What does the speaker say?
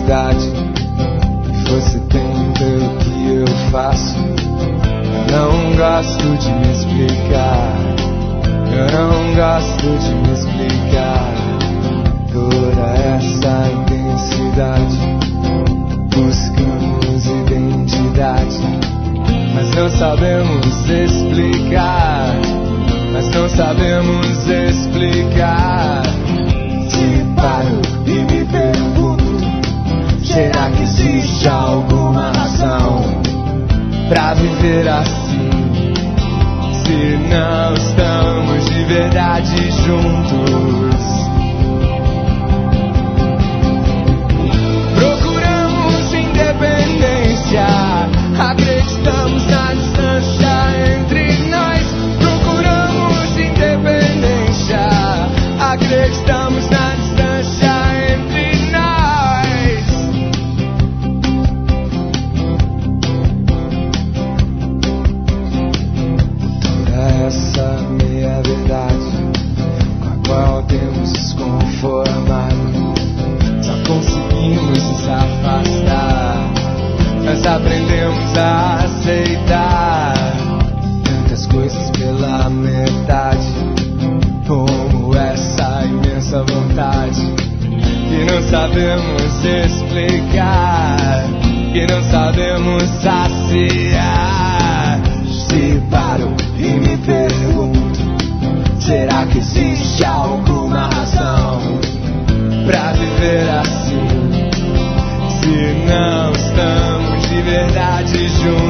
intensidade que você tem pelo que eu faço. Eu não gosto de me explicar, eu não gosto de me explicar. Toda essa intensidade, buscamos identidade, mas não sabemos explicar, mas não sabemos explicar. Se paro e me pergunto, será que existe alguma razão pra viver assim? Se não estamos de verdade juntos, procuramos independência, acreditamos na distância entre nós. Procuramos independência, acreditamos na distância entre nós. Toda essa meia verdade com a qual temos nos conformado, só conseguimos nos afastar. Nós aprendemos a aceitar tantas coisas pela metade, como essa imensa vontade que não sabemos explicar, que não sabemos saciar. Se paro e me pergunto, será que existe alguma razão pra viver assim? Se não estamos de verdade juntos,